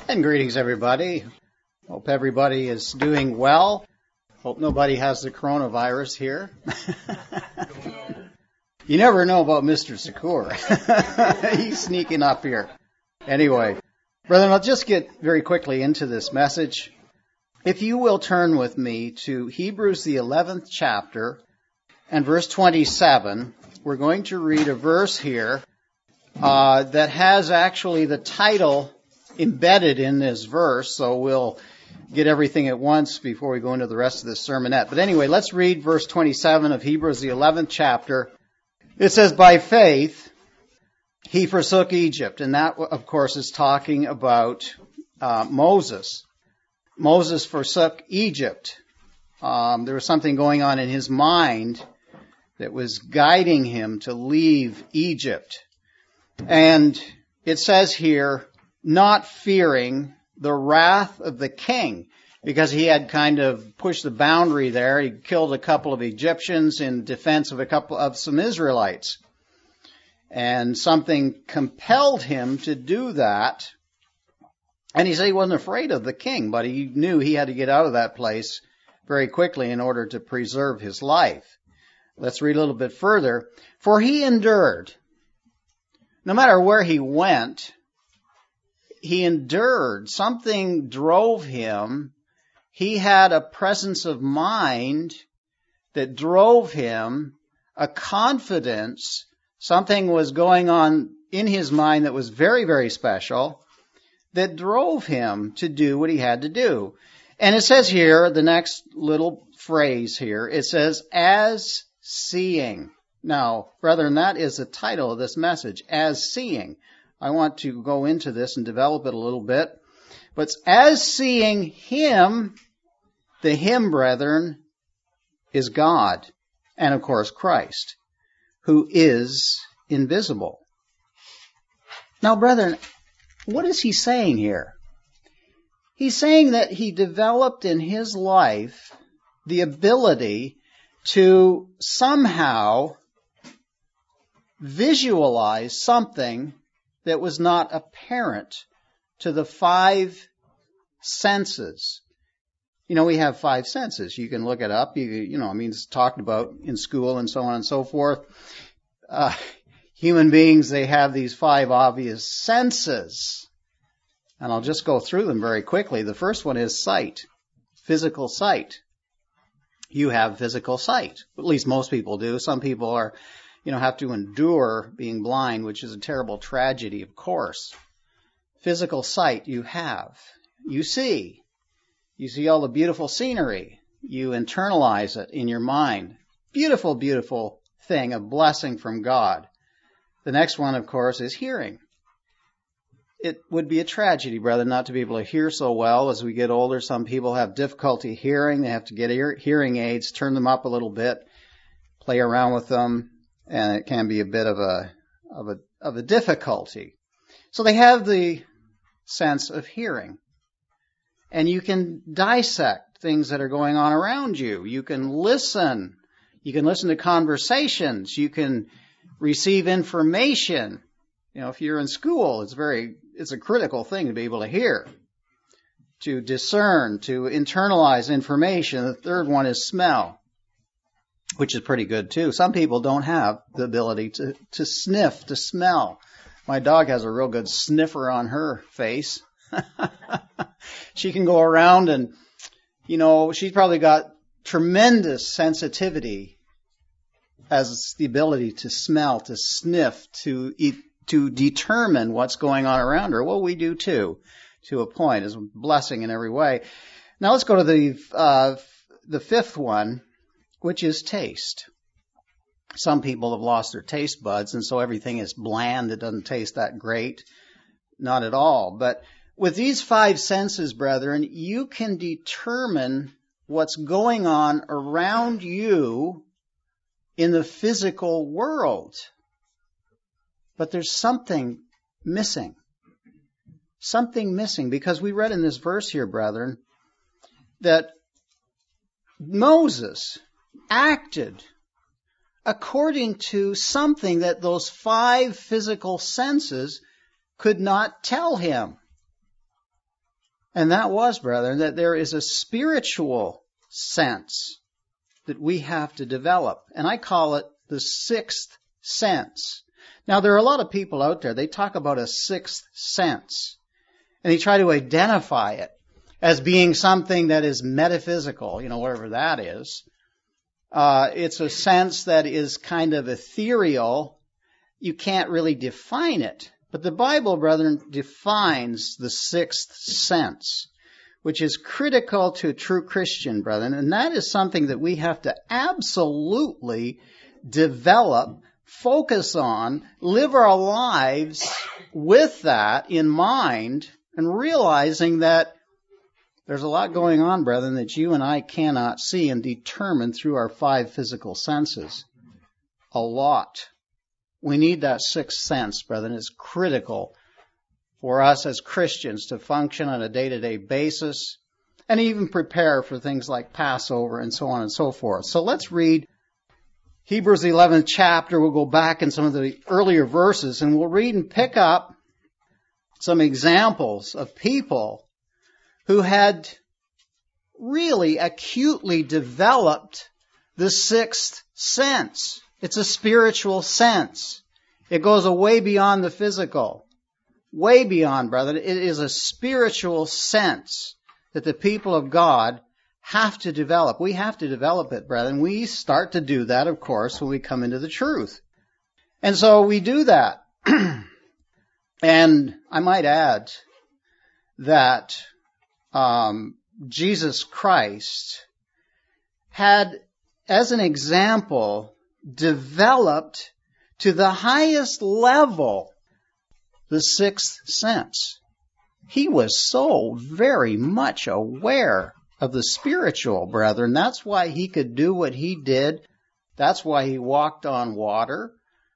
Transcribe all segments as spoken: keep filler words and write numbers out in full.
And greetings, everybody. Hope everybody is doing well. Hope nobody has the coronavirus here. You never know about Mister Secor. He's sneaking up here. Anyway, brethren, I'll just get very quickly into this message. If you will turn with me to Hebrews, the eleventh chapter, and verse twenty-seven, we're going to read a verse here uh, that has actually the title embedded in this verse, so we'll get everything at once before we go into the rest of this sermonette. But anyway, let's read verse twenty-seven of Hebrews, the eleventh chapter. It says, by faith he forsook Egypt. And that, of course, is talking about uh, Moses. Moses forsook Egypt. Um, there was something going on in his mind that was guiding him to leave Egypt. And it says here, not fearing the wrath of the king, because he had kind of pushed the boundary there. He killed a couple of Egyptians in defense of a couple of some Israelites. And something compelled him to do that. And he said he wasn't afraid of the king, but he knew he had to get out of that place very quickly in order to preserve his life. Let's read a little bit further. For he endured. No matter where he went, he endured. Something drove him. He had a presence of mind that drove him, a confidence. Something was going on in his mind that was very, very special, that drove him to do what he had to do. And it says here, the next little phrase here, it says, as seeing. Now, brethren, that is the title of this message, as seeing. I want to go into this and develop it a little bit. But as seeing him, the him, brethren, is God. And, of course, Christ, who is invisible. Now, brethren, what is he saying here? He's saying that he developed in his life the ability to somehow visualize something that was not apparent to the five senses. You know, we have five senses. You can look it up. You, you know, I mean, it's talked about in school and so on and so forth. Uh, human beings, they have these five obvious senses. And I'll just go through them very quickly. The first one is sight, physical sight. You have physical sight. At least most people do. Some people are you know, have to endure being blind, which is a terrible tragedy, of course. Physical sight you have. You see. You see all the beautiful scenery. You internalize it in your mind. Beautiful, beautiful thing, a blessing from God. The next one, of course, is hearing. It would be a tragedy, brother, not to be able to hear so well. As we get older, some people have difficulty hearing. They have to get ear- hearing aids, turn them up a little bit, play around with them. And it can be a bit of a, of a, of a difficulty. So they have the sense of hearing. And you can dissect things that are going on around you. You can listen. You can listen to conversations. You can receive information. You know, if you're in school, it's very, it's a critical thing to be able to hear, to discern, to internalize information. The third one is smell, which is pretty good too. Some people don't have the ability to, to sniff, to smell. My dog has a real good sniffer on her face. She can go around and, you know, she's probably got tremendous sensitivity as the ability to smell, to sniff, to eat, to determine what's going on around her. Well, we do too, to a point. It's a blessing in every way. Now let's go to the, uh, the fifth one, which is taste. Some people have lost their taste buds, and so everything is bland. It doesn't taste that great. Not at all. But with these five senses, brethren, you can determine what's going on around you in the physical world. But there's something missing. Something missing, because we read in this verse here, brethren, that Moses acted according to something that those five physical senses could not tell him. And that was, brethren, that there is a spiritual sense that we have to develop. And I call it the sixth sense. Now, there are a lot of people out there, they talk about a sixth sense. And they try to identify it as being something that is metaphysical, you know, whatever that is. Uh, it's a sense that is kind of ethereal. You can't really define it. But the Bible, brethren, defines the sixth sense, which is critical to a true Christian, brethren. And that is something that we have to absolutely develop, focus on, live our lives with that in mind, and realizing that there's a lot going on, brethren, that you and I cannot see and determine through our five physical senses. A lot. We need that sixth sense, brethren. It's critical for us as Christians to function on a day-to-day basis and even prepare for things like Passover and so on and so forth. So let's read Hebrews eleventh chapter. We'll go back in some of the earlier verses and we'll read and pick up some examples of people who had really acutely developed the sixth sense. It's a spiritual sense. It goes way beyond the physical. Way beyond, brother. It is a spiritual sense that the people of God have to develop. We have to develop it, brethren. We start to do that, of course, when we come into the truth. And so we do that. And I might add that um, Jesus Christ had, as an example, developed to the highest level the sixth sense. He was so very much aware of the spiritual, brethren. That's why he could do what he did. That's why he walked on water.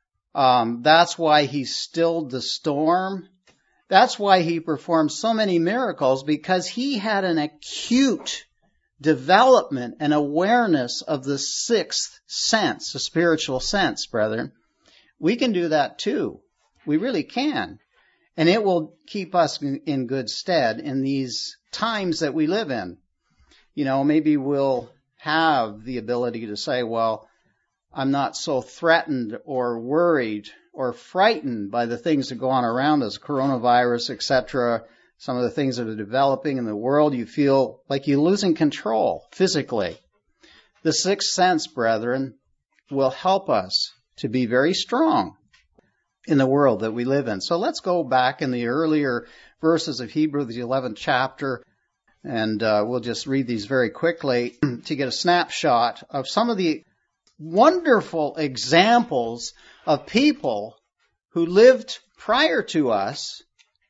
Um, that's why he stilled the storm. That's why he performed so many miracles, because he had an acute development and awareness of the sixth sense, the spiritual sense, brethren. We can do that too. We really can. And it will keep us in good stead in these times that we live in. You know, maybe we'll have the ability to say, well, I'm not so threatened or worried or frightened by the things that go on around us, coronavirus, et cetera, some of the things that are developing in the world. You feel like you're losing control physically. The sixth sense, brethren, will help us to be very strong in the world that we live in. So let's go back in the earlier verses of Hebrews, the eleventh chapter, and uh, we'll just read these very quickly to get a snapshot of some of the wonderful examples of people who lived prior to us,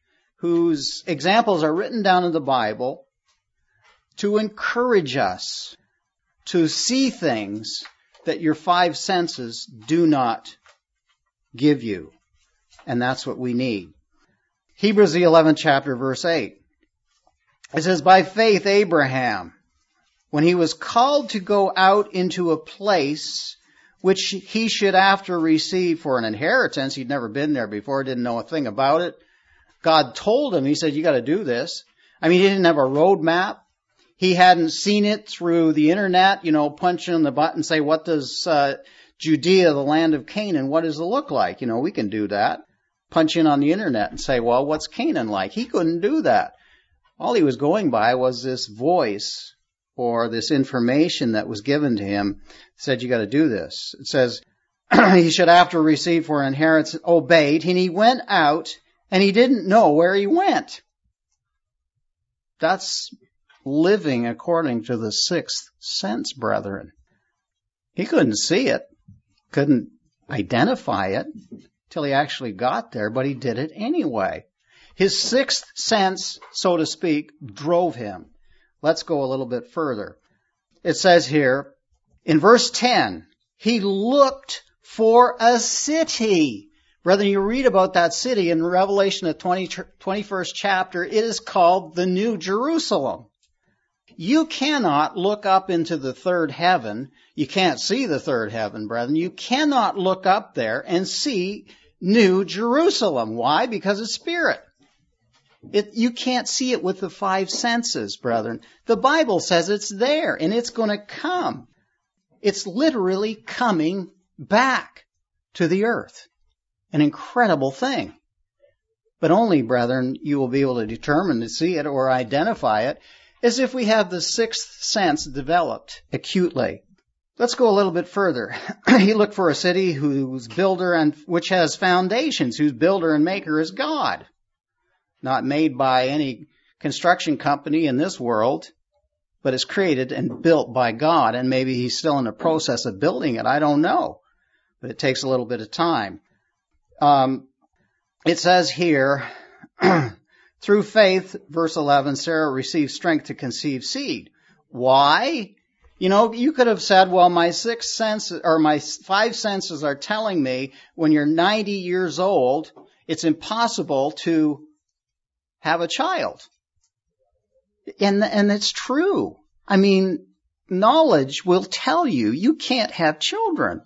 whose examples are written down in the Bible to encourage us to see things that your five senses do not give you. And that's what we need. Hebrews, the eleventh chapter, verse eight. It says, by faith Abraham, when he was called to go out into a place which he should after receive for an inheritance, he'd never been there before, didn't know a thing about it. God told him, he said, you got to do this. I mean, he didn't have a road map. He hadn't seen it through the internet, you know, punch in the button, say, what does uh, Judea, the land of Canaan, what does it look like? You know, we can do that. Punch in on the internet and say, well, what's Canaan like? He couldn't do that. All he was going by was this voice or this information that was given to him, said, you got to do this. It says, he should after receive for an inheritance, obeyed, and he went out, and he didn't know where he went. That's living according to the sixth sense, brethren. He couldn't see it, couldn't identify it till he actually got there, but he did it anyway. His sixth sense, so to speak, drove him. Let's go a little bit further. It says here, in verse ten, he looked for a city. Brethren, you read about that city in Revelation, the twenty-first chapter. It is called the New Jerusalem. You cannot look up into the third heaven. You can't see the third heaven, brethren. You cannot look up there and see New Jerusalem. Why? Because it's spirit. It, you can't see it with the five senses, brethren. The Bible says it's there, and it's going to come. It's literally coming back to the earth. An incredible thing. But only, brethren, you will be able to determine to see it or identify it as if we have the sixth sense developed acutely. Let's go a little bit further. He looked for a city whose builder and which has foundations, whose builder and maker is God. Not made by any construction company in this world, but is created and built by God. And maybe he's still in the process of building it. I don't know. But it takes a little bit of time. Um, it says here, through faith, verse eleven, Sarah received strength to conceive seed. Why? You know, you could have said, well, my six senses, or my five senses are telling me when you're ninety years old, it's impossible to have a child. And, and it's true. I mean, knowledge will tell you you can't have children.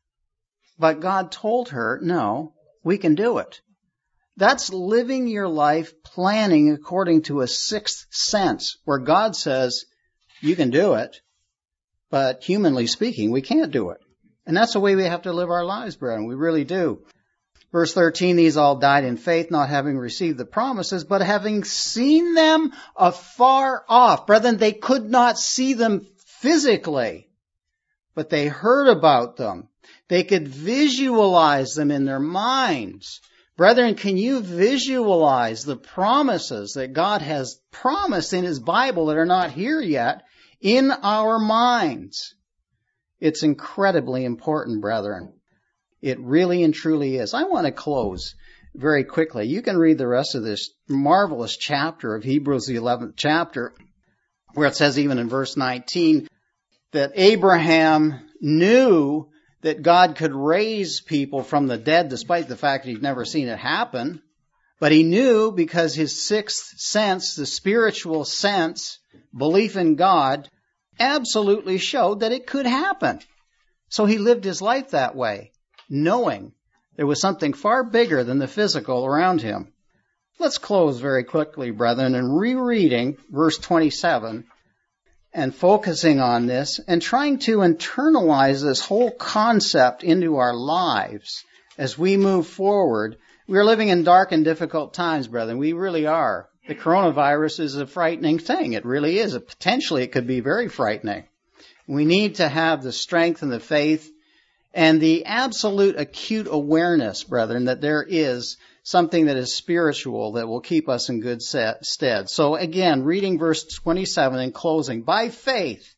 But God told her, no, we can do it. That's living your life planning according to a sixth sense, where God says, you can do it, but humanly speaking, we can't do it. And that's the way we have to live our lives, brethren. We really do. Verse thirteen, these all died in faith, not having received the promises, but having seen them afar off. Brethren, they could not see them physically, but they heard about them. They could visualize them in their minds. Brethren, can you visualize the promises that God has promised in His Bible that are not here yet in our minds? It's incredibly important, brethren. It really and truly is. I want to close very quickly. You can read the rest of this marvelous chapter of Hebrews, the eleventh chapter, where it says even in verse nineteen that Abraham knew that God could raise people from the dead despite the fact that he'd never seen it happen. But he knew because his sixth sense, the spiritual sense, belief in God, absolutely showed that it could happen. So he lived his life that way, knowing there was something far bigger than the physical around him. Let's close very quickly, brethren, and rereading verse twenty-seven and focusing on this and trying to internalize this whole concept into our lives as we move forward. We are living in dark and difficult times, brethren. We really are. The coronavirus is a frightening thing. It really is. Potentially, it could be very frightening. We need to have the strength and the faith and the absolute acute awareness, brethren, that there is something that is spiritual that will keep us in good stead. So again, reading verse twenty-seven and closing. By faith,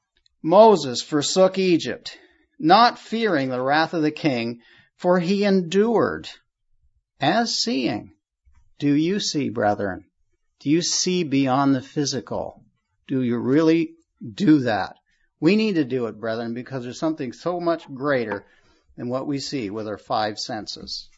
Moses forsook Egypt, not fearing the wrath of the king, for he endured as seeing. Do you see, brethren? Do you see beyond the physical? Do you really do that? We need to do it, brethren, because there's something so much greater than what we see with our five senses.